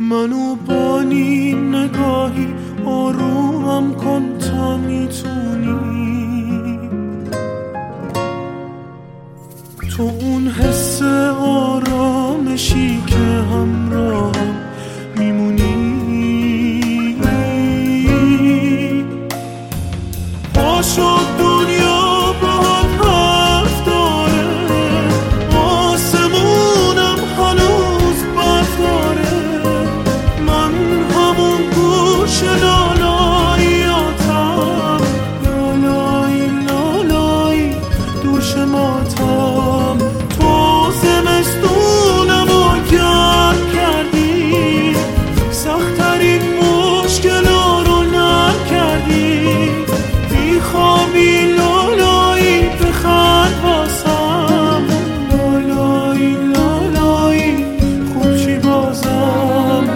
منو با نیم نگاهی آرومم کن تا میتونی، تو اون حس آرامشی که همراهم میمونی. پاشو دنیا باهات حرف داره، آسمونم هنوز برف داره، من همون گوش لالاییاتم، لالایی لالایی دوش ماتم. تو زمستونم رو گرم کردی، سخت‌ترین مشکلا رو نرم کردی، بیخوابی لالایی بخند واسم، لالایی لالایی خوب چی بازم.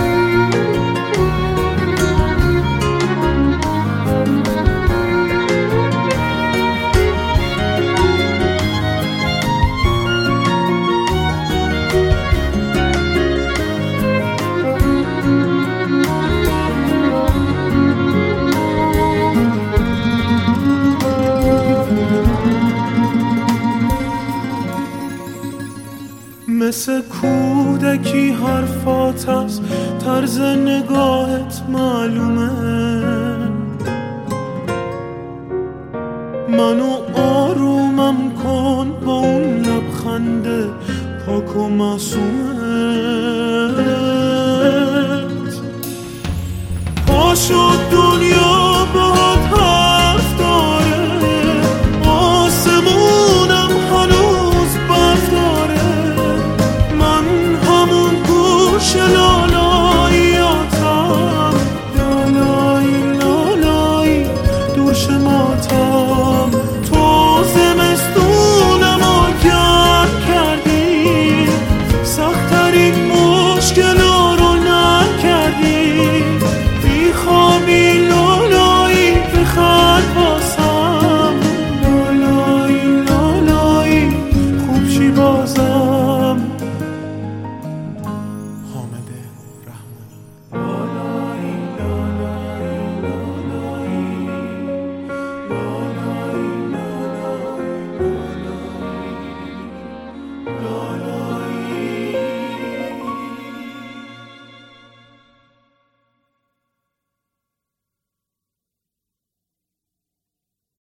مثل کودکی حرفات از طرز نگاهت معلومه، منو آرومم کن با اون لبخند پاک و معصومت. پاشو